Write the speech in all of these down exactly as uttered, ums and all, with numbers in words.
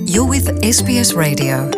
You're with S B S Radio.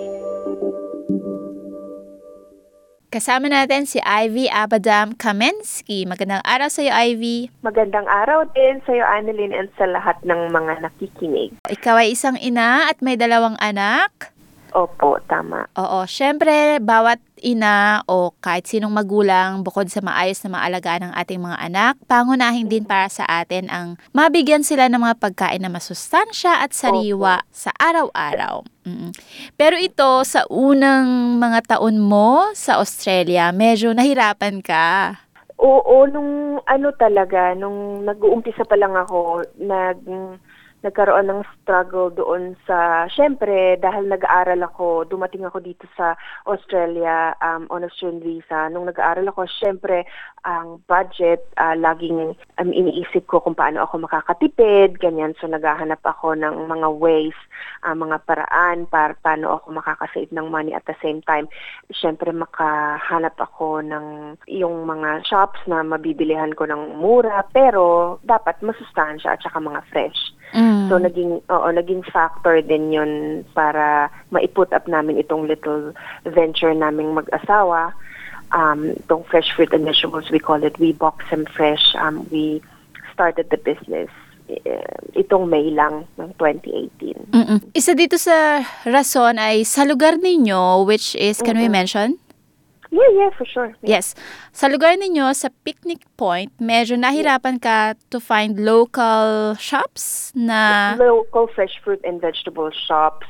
Kasama natin si Ivy Abadam Kamensky. Magandang araw sa iyo, Ivy. Magandang araw din sa iyo, Annalyn, and sa lahat ng mga nakikinig. Ikaw ay isang ina at may dalawang anak? Opo, tama. Oo, syempre, bawat ina o kahit sinong magulang, bukod sa maayos na maalagaan ng ating mga anak, pangunahin din para sa atin ang mabigyan sila ng mga pagkain na masustansya at sariwa Opo. Sa araw-araw. Mm-mm. Pero ito, sa unang mga taon mo sa Australia, medyo nahirapan ka. Oo, nung ano talaga, nung nag-uumpisa pa lang ako, nag... nagkaroon ng struggle doon sa, syempre, dahil nag-aaral ako, dumating ako dito sa Australia um, on a student visa. Nung nag-aaral ako, syempre, ang budget, uh, laging um, iniisip ko kung paano ako makakatipid, ganyan. So, naghahanap ako ng mga ways, uh, mga paraan para paano ako makakasave ng money at the same time. Syempre, makahanap ako ng yung mga shops na mabibilihan ko ng mura, pero dapat masustansya at saka mga fresh. Mm. So naging oo naging factor din 'yun para ma-put up namin itong little venture naming mag-asawa, um itong fresh fruit and vegetables, we call it We Box Them Fresh. Um we started the business uh, itong May lang ng twenty eighteen. Mm-mm. Isa dito sa rason ay sa lugar ninyo, which is, can Mm-mm. we mention? Yeah, yeah, for sure. Yeah. Yes. Sa lugar ninyo, sa Picnic Point, medyo nahirapan ka to find local shops na... Local fresh fruit and vegetable shops.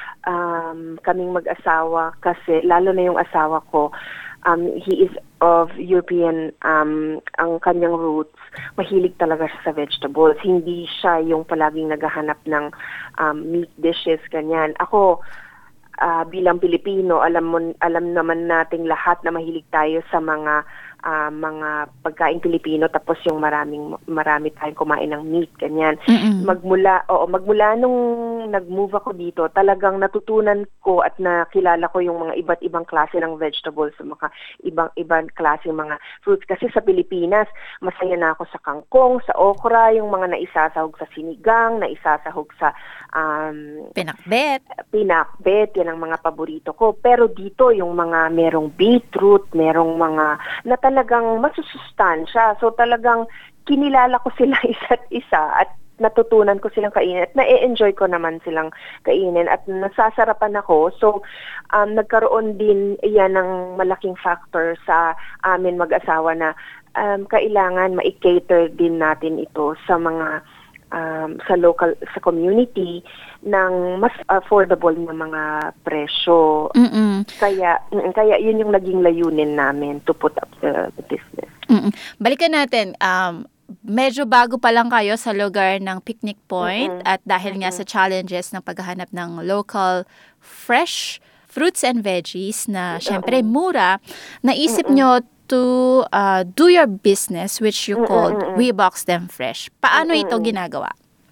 Um, kaming mag-asawa kasi, lalo na yung asawa ko, um, he is of European, um, ang kanyang roots, mahilig talaga siya sa vegetables. Hindi siya yung palaging naghahanap ng um, meat dishes, ganyan. Ako, Uh, bilang Pilipino, alam mo alam naman nating lahat na mahilig tayo sa mga uh, mga pagkain Pilipino, tapos yung maraming marami tayong kumain ng meat, ganyan. Mm-mm. Magmula oo, magmula nung nag-move ako dito, talagang natutunan ko at nakilala ko yung mga iba't ibang klase ng vegetables, mga ibang ibang klase mga fruits, kasi sa Pilipinas, masaya na ako sa kangkong, sa okra, yung mga naisasahog sa sinigang, naisasahog sa um, pinakbet. Pinakbet, yan ang mga paborito ko. Pero dito, yung mga merong beetroot, merong mga na talagang masusustansya. So talagang kinilala ko sila isa't isa at natutunan ko silang kainin at na-enjoy ko naman silang kainin at nasasarapan ako. So, um, nagkaroon din yan ng malaking factor sa amin mag-asawa na um, kailangan ma-cater din natin ito sa mga Um, sa local, sa community ng mas affordable na mga presyo. Mm-mm. Kaya mm, kaya yun yung naging layunin namin to put up the, the business. Mm-mm. Balikan natin, um, medyo bago pa lang kayo sa lugar ng Picnic Point. Mm-mm. At dahil nga sa challenges ng paghahanap ng local fresh fruits and veggies na syempre mura, naisip Mm-mm. nyo to uh, do your business, which you called Mm-mm. We Box Them Fresh. Paano Mm-mm. ito ginagawa?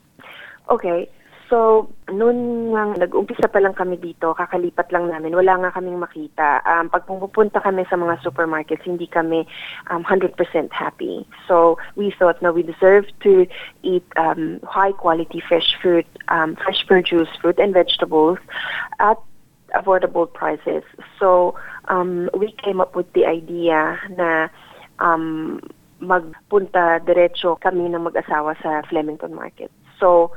Okay. So, noon nga nag-umpisa pa lang kami dito, kakalipat lang namin, wala nga kaming makita. Um, pag pupunta kami sa mga supermarkets, hindi kami um, one hundred percent happy. So, we thought na we deserve to eat um, high-quality fresh fruit, um, fresh produce, fruit and vegetables at affordable prices. So, um, we came up with the idea na um, magpunta diretso kami ng mag-asawa sa Flemington Market. So,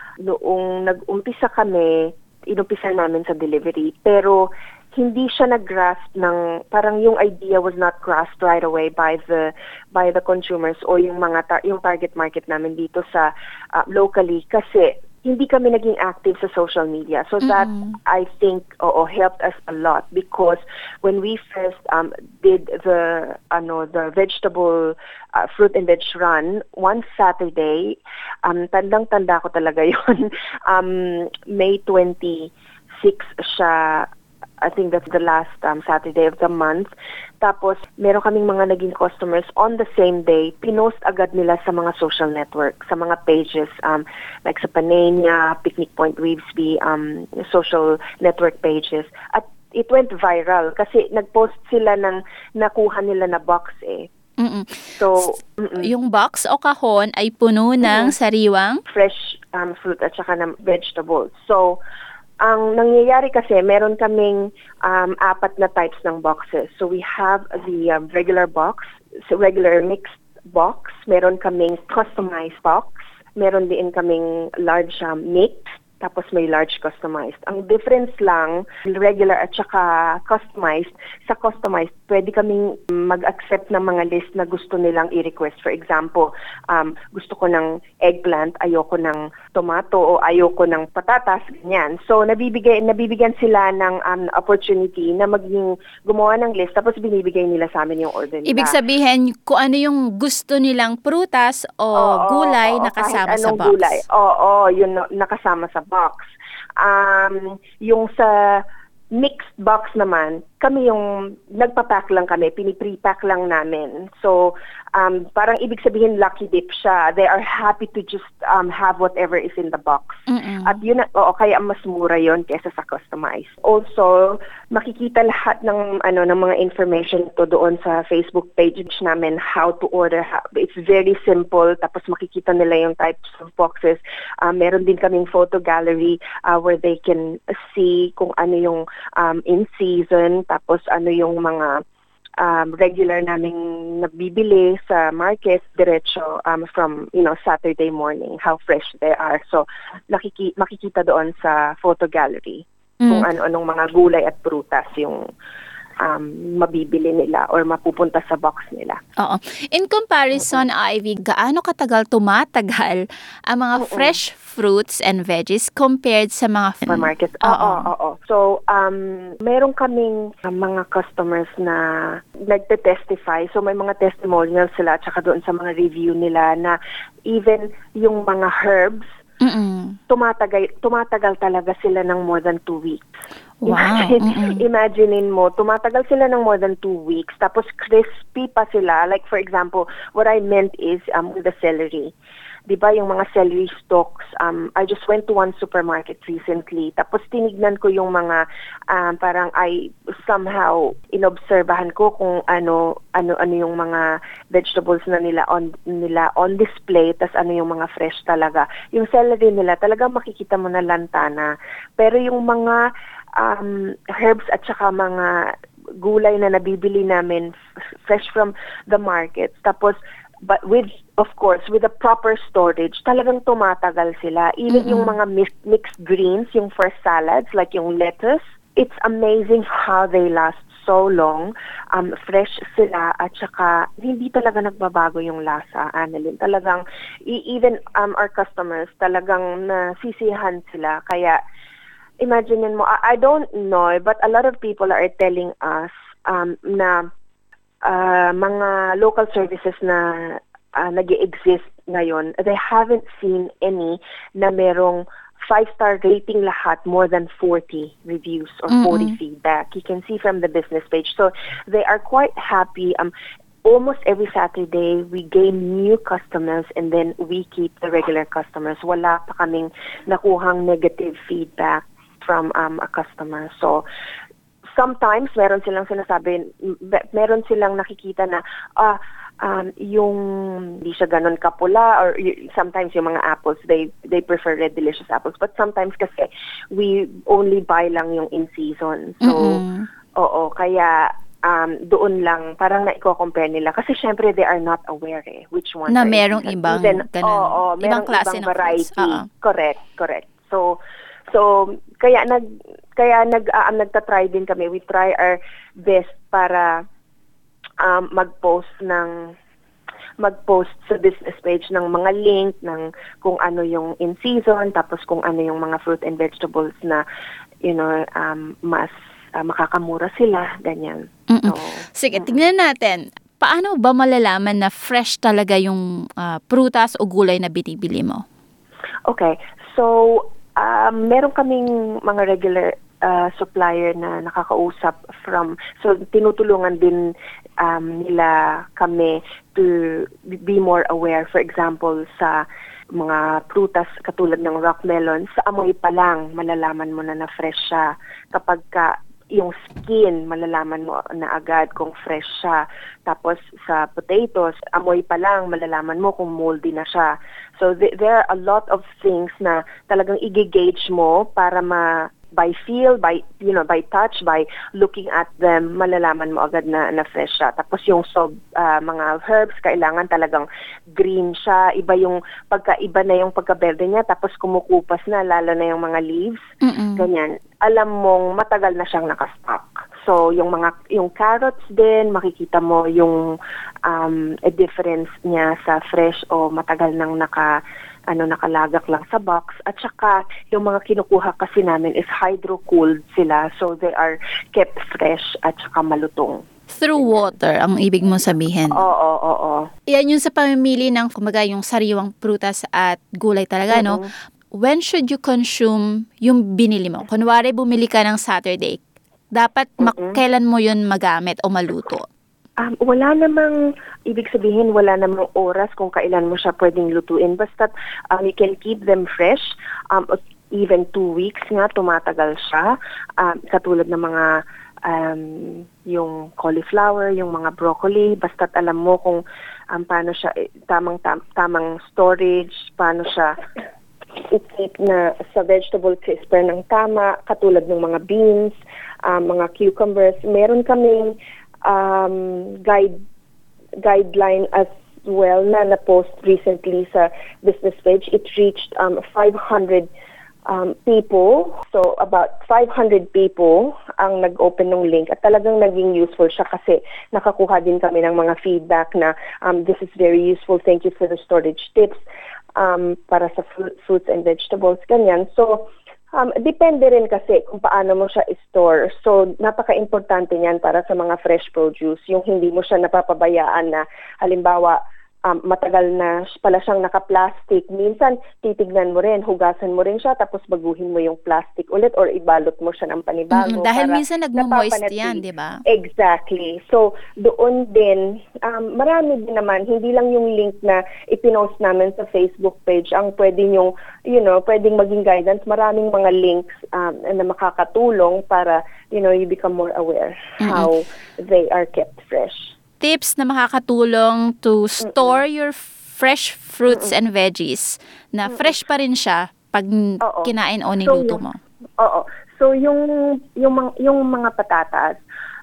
noong nag-umpisa kami, inumpisa namin sa delivery, pero hindi siya nag-grasp ng, parang yung idea was not grasped right away by the by the consumers o yung mga tar- yung target market namin dito sa uh, locally, kasi hindi kami naging active sa social media. So that, mm-hmm. I think, oo, helped us a lot, because when we first um, did the ano the vegetable uh, fruit and veg run, one Saturday, um, tandang-tanda ko talaga yun, um, May twenty-sixth siya, I think that's the last um, Saturday of the month. Tapos, meron kaming mga naging customers on the same day. Pinost agad nila sa mga social network, sa mga pages, um, like sa Panania, Picnic Point, Weavesby, um, social network pages. At it went viral kasi nagpost sila ng nakuha nila na box eh. Mm-mm. So, mm-mm. Yung box o kahon ay puno ng Mm-mm. sariwang fresh um, fruit at saka ng vegetables. So, ang nangyayari kasi, meron kaming um, apat na types ng boxes. So, we have the um, regular box, so regular mixed box. Meron kaming customized box. Meron din kaming large um, mixed. Tapos may large customized. Ang difference lang, regular at saka customized, sa customized, pwede kaming mag-accept ng mga list na gusto nilang i-request. For example, um, gusto ko ng eggplant, ayoko ng tomato, o ayoko ng patatas, ganyan. So, nabibigay, nabibigyan sila ng um, opportunity na maging gumawa ng list, tapos binibigay nila sa amin yung order nila. Ibig sabihin, kung ano yung gusto nilang prutas o Oo, gulay oo, na kasama kahit sa anong box. Gulay. Oo, yun na- nakasama sa box. Um, yung sa mixed box naman, kami yung nagpa-pack lang kami, pinipre-pack lang namin. So, um, parang ibig sabihin lucky dip siya. They are happy to just um, have whatever is in the box. Mm-mm. At yun, oo, kaya mas mura yon kesa sa customized. Also, makikita lahat ng ano ng mga information to doon sa Facebook page namin, how to order. It's very simple. Tapos makikita nila yung types of boxes. Uh, meron din kaming photo gallery uh, where they can see kung ano yung um, in season, tapos ano yung mga um, regular naming nabibili sa market diretso um, from, you know, Saturday morning, how fresh they are. So, nakiki- makikita doon sa photo gallery Mm. kung ano-anong mga gulay at prutas yung um, mabibili nila or mapupunta sa box nila. Oo. In comparison, Ivy, gaano katagal tumatagal ang mga Oo. fresh fruits and veggies compared sa mga Supermarket. Oo, Oo. oo, oo. So, um, meron kaming uh, mga customers na nagte-testify. So, may mga testimonials sila tsaka doon sa mga review nila na even yung mga herbs, Mm-mm. tumatagal, tumatagal talaga sila ng more than two weeks. Wow. Imagine, Mm-mm. imaginein mo, tumatagal sila ng more than two weeks, tapos crispy pa sila. Like, for example, what I meant is um, with the celery. Di ba, yung mga celery stalks, um, I just went to one supermarket recently, tapos tinignan ko yung mga, um, parang I somehow inobserbahan ko kung ano, ano, ano yung mga vegetables na nila on, nila on display, tas ano yung mga fresh talaga. Yung celery nila, talagang makikita mo na lantana. Pero yung mga um, herbs at saka mga gulay na nabibili namin f- fresh from the market, tapos but with, of course, with the proper storage, talagang tumatagal sila. Even Mm-mm. yung mga mixed, mixed greens, yung for salads, like yung lettuce, it's amazing how they last so long. Um, fresh sila at saka hindi talaga nagbabago yung lasa, Annalyn. Talagang, e- even um, our customers, talagang nasisihan sila. Kaya, imagine mo, I, I don't know, but a lot of people are telling us um, na Uh, mga local services na uh, nag-exist ngayon, they haven't seen any na merong five-star rating lahat, more than forty reviews or Mm-mm. forty feedback. You can see from the business page. So they are quite happy. Um, almost every Saturday, we gain new customers and then we keep the regular customers. Wala pa kaming nakuhang negative feedback from um, a customer. So, sometimes meron silang sinasabi, meron silang nakikita na ah um, yung hindi siya ganun kapula, or y- sometimes yung mga apples, they they prefer red delicious apples, but sometimes kasi we only buy lang yung in season. So, Mm-mm. oo, kaya um, doon lang parang na-compare nila kasi syempre they are not aware eh which one Na merong ibang Even, ganun, oo, ibang merong klase ibang ng fruits. variety. Oo. Correct, correct. So, so kaya nag kaya nag uh, nagta-try din kami. We try our best para um, mag-post ng mag-post sa business page ng mga link ng kung ano yung in season, tapos kung ano yung mga fruit and vegetables na you know um, mas uh, makakamura sila, ganyan. Mm-mm. So, Sige, mm-mm. tignan natin. Paano ba malalaman na fresh talaga yung ah, prutas o gulay na binibili mo? Okay. So, um, meron kaming mga regular uh, supplier na nakakausap from, so tinutulungan din um, nila kami to be more aware. For example, sa mga prutas katulad ng rock melon, sa amoy pa lang malalaman mo na na fresh siya kapag ka yung skin, malalaman mo na agad kung fresh siya. Tapos sa potatoes, amoy pa lang, malalaman mo kung moldy na siya. So th- there are a lot of things na talagang i-gauge mo para ma by feel, by you know, by touch, by looking at them, malalaman mo agad na, na fresh siya. Tapos yung so, uh, mga herbs, kailangan talagang green siya. Iba yung pagkaiba na yung pagkaberde niya, tapos kumukupas na, lalo na yung mga leaves. Mm-mm. Ganyan. Alam mong matagal na siyang nakastock. So yung mga yung carrots din, makikita mo yung um, a difference niya sa fresh o matagal nang naka ano nakalagak lang sa box. At saka yung mga kinukuha kasi namin is hydro-cooled sila, so they are kept fresh at saka malutong. Through water, ang ibig mo sabihin. Oo, oo, oo. Yan yung sa pamimili ng, kumbaga, yung sariwang prutas at gulay talaga, no? When should you consume yung binili mo? Kunwari, bumili ka ng Saturday, dapat mak- kailan mo yun magamit o maluto? Um, wala namang, ibig sabihin, wala namang oras kung kailan mo siya pwedeng lutuin. Basta um, you can keep them fresh. Um, even two weeks nga, tumatagal siya. Um, katulad ng mga um, yung cauliflower, yung mga broccoli. Basta alam mo kung um, paano siya, tamang, tam, tamang storage, paano siya i-keep na sa vegetable crisper ng tama, katulad ng mga beans, um, mga cucumbers. Meron kaming um, guide guideline as well na na-post recently sa business page. It reached um, five hundred um, people. So about five hundred people ang nag-open ng link at talagang naging useful siya kasi nakakuha din kami ng mga feedback na um, this is very useful. Thank you for the storage tips um, para sa fru- fruits and vegetables. Ganyan. So Um, depende rin kasi kung paano mo siya i-store. So, napaka-importante niyan para sa mga fresh produce. Yung hindi mo siya napapabayaan na, halimbawa, um, matagal na pala siyang naka-plastic. Minsan, titignan mo rin, hugasan mo rin siya, tapos baguhin mo yung plastic ulit or ibalot mo siya ng panibago. Mm, dahil para minsan nagmo-moist napapanatili. yan, di ba? Exactly. So, doon din, um, marami din naman, hindi lang yung link na ipinost namin sa Facebook page ang pwedeng yung, you know, pwedeng maging guidance. Maraming mga links um, na makakatulong para, you know, you become more aware Mm-mm. how they are kept fresh. Tips na makakatulong to store Mm-mm. your fresh fruits Mm-mm. and veggies na Mm-mm. fresh pa rin siya pag Oo. kinain o niluto so, mo. Oo. So, yung, yung, yung mga patatas,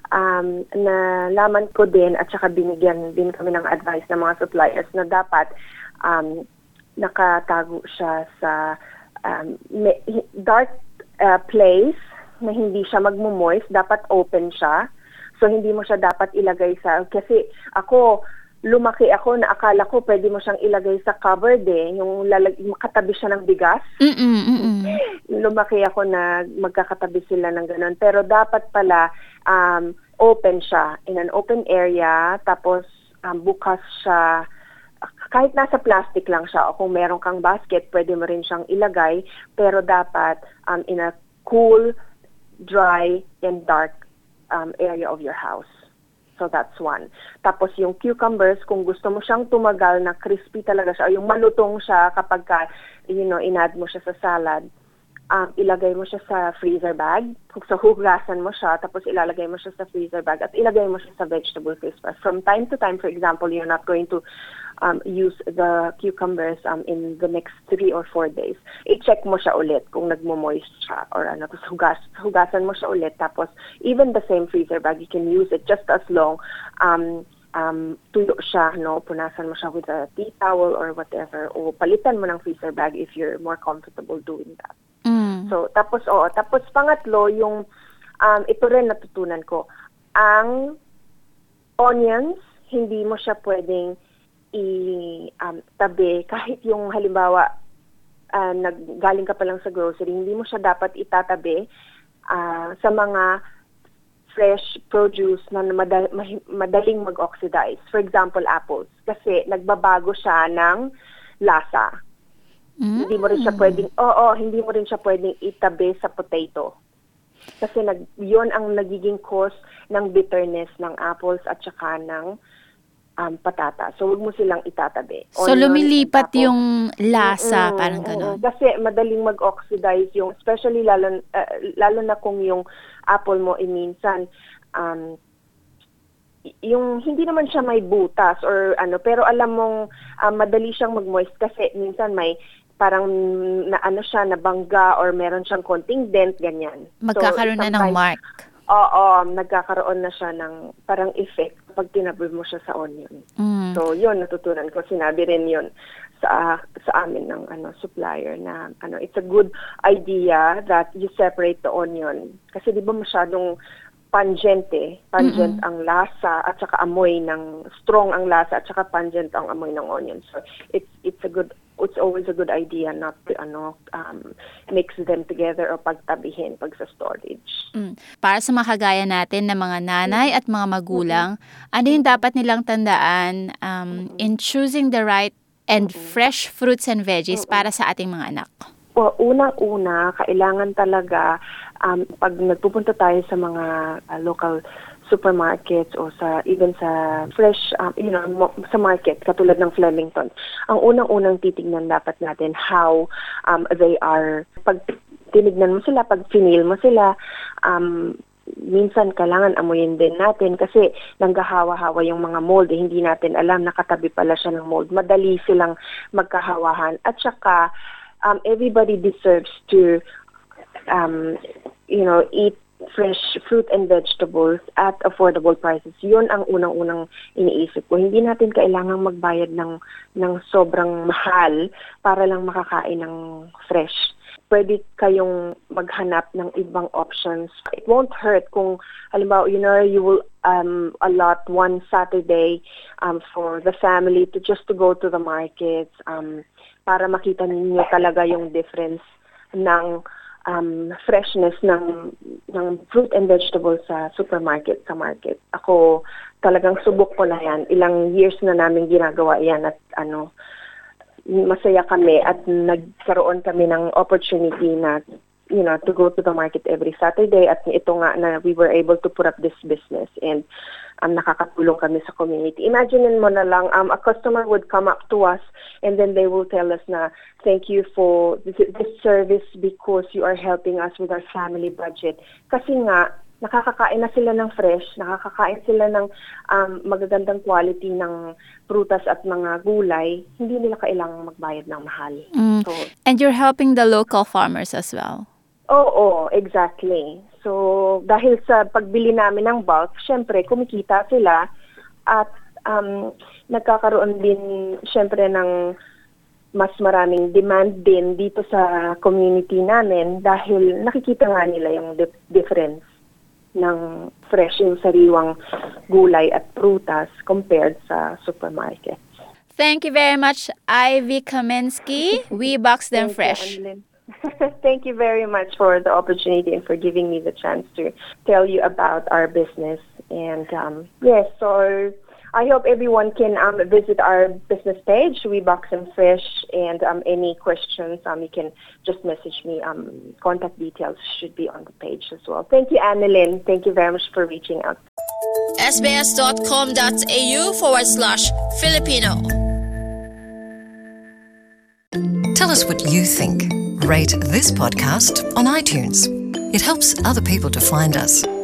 um, na laman ko din at saka binigyan din kami ng advice ng mga suppliers na dapat um, nakatago siya sa um, dark uh, place na hindi siya magmo-moist, dapat open siya. So, hindi mo siya dapat ilagay sa, kasi ako, lumaki ako na akala ko pwede mo siyang ilagay sa cupboard eh, yung lalag, makatabi siya ng bigas. Mm-mm, mm-mm. Lumaki ako na magkakatabi sila ng ganun. Pero dapat pala, um, open siya, in an open area, tapos um, bukas siya, kahit nasa plastic lang siya, o kung meron kang basket, pwede mo rin siyang ilagay, pero dapat um, in a cool, dry, and dark um, area of your house. So that's one. Tapos yung cucumbers, kung gusto mo siyang tumagal na crispy talaga siya, o yung malutong siya kapag ka, you know, inad mo siya sa salad, um, ilagay mo siya sa freezer bag. So hugasan mo siya, tapos ilalagay mo siya sa freezer bag at ilagay mo siya sa vegetable crisper. From time to time, for example, you're not going to um, use the cucumbers um, in the next three or four days. I-check mo siya ulit kung nagmo-moist siya or ano. Tapos hugas, hugasan mo siya ulit. Tapos even the same freezer bag, you can use it just as long um, um, tuyo siya, no? Punasan mo siya with a tea towel or whatever. O palitan mo ng freezer bag if you're more comfortable doing that. Mm. So, tapos, oo. Tapos, pangatlo, yung, um, ito rin natutunan ko. Ang onions, hindi mo siya pwedeng i-tabi. Um, kahit yung, halimbawa, uh, naggaling ka pa lang sa grocery, hindi mo siya dapat itatabi uh, sa mga fresh produce na madal- madaling mag-oxidize. For example, apples. Kasi nagbabago siya ng lasa. Mm. Hindi mo rin siya pwedeng, oo, hindi mo rin siya pwedeng itabi sa potato. Kasi nag, yun ang nagiging cause ng bitterness ng apples at saka ng um, patata. So, huwag mo silang itatabi. So, Onion, lumilipat tapos- yung lasa, Mm, parang mm, gano'n. mm. Kasi madaling mag-oxidize yung, especially lalo, uh, lalo na kung yung apple mo, eh, minsan, um, y- yung hindi naman siya may butas or ano, pero alam mong um, madali siyang mag-moist kasi minsan may parang na ano siya, nabangga or meron siyang konting dent, ganyan. Magkakaroon So, na ng sometimes- mark. Oo, nagkakaroon na siya ng parang effect pag tinabi mo siya sa onion. Mm. So, yun, natutunan ko. Sinabi rin yun sa sa amin ng ano supplier na ano it's a good idea that you separate the onion. Kasi di ba masyadong pungent eh. Pungent Mm-mm. ang lasa at saka amoy ng, strong ang lasa at saka pungent ang amoy ng onion. So, it's it's a good it's always a good idea not to ano um, mix them together o pagtabihin pag sa storage. Mm. Para sa mga kagaya natin na mga nanay at mga magulang, ano yung dapat nilang tandaan um, in choosing the right and fresh fruits and veggies para sa ating mga anak? Well, unang-una, kailangan talaga um, pag nagpupunta tayo sa mga uh, local supermarkets o sa even sa fresh um, you know mo, sa market katulad ng Flemington, ang unang-unang titingnan dapat natin how um, they are. Pag tinignan mo sila, pag finil mo sila, um, minsan kailangan amuyin din natin kasi nanggahawa-hawa yung mga mold, eh, hindi natin alam nakatabi pala siya ng mold, madali silang magkahawahan at saka um, everybody deserves to um, you know eat fresh fruit and vegetables at affordable prices. Yun ang unang-unang iniisip ko. Hindi natin kailangang magbayad ng ng sobrang mahal para lang makakain ng fresh. Pwede kayong maghanap ng ibang options. It won't hurt kung halimbawa, you know, you will um allot one Saturday um for the family to just to go to the markets um para makita ninyo talaga yung difference ng um, freshness ng ng fruit and vegetables sa supermarket, sa market. Ako, talagang subok ko na yan. Ilang years na namin ginagawa yan at ano, masaya kami at nagkaroon kami ng opportunity na, you know, to go to the market every Saturday at ito nga na we were able to put up this business and um, nakakatulong kami sa community. Imagine mo na lang, um, a customer would come up to us and then they will tell us na, thank you for this, this service because you are helping us with our family budget. Kasi nga, nakakakain na sila ng fresh, nakakakain sila ng um, magagandang quality ng prutas at mga gulay, hindi nila kailangang magbayad ng mahal. Mm. So, And you're helping the local farmers as well. Oo, exactly. So, dahil sa pagbili namin ng bulk, syempre, kumikita sila at um, nagkakaroon din, syempre, ng mas maraming demand din dito sa community namin dahil nakikita nga nila yung dif- difference ng fresh yung sariwang gulay at prutas compared sa supermarket. Thank you very much, Ivy Kaminsky. We box them Thank fresh. you, Annalyn. Thank you very much for the opportunity and for giving me the chance to tell you about our business. And um, yes, so I hope everyone can um, visit our business page, We Box Them Fresh, and um, any questions, um, you can just message me. Um, contact details should be on the page as well. Thank you, Annalyn. Thank you very much for reaching out. sbs.com.au forward slash Filipino. Tell us what you think. Rate this podcast on iTunes. It helps other people to find us.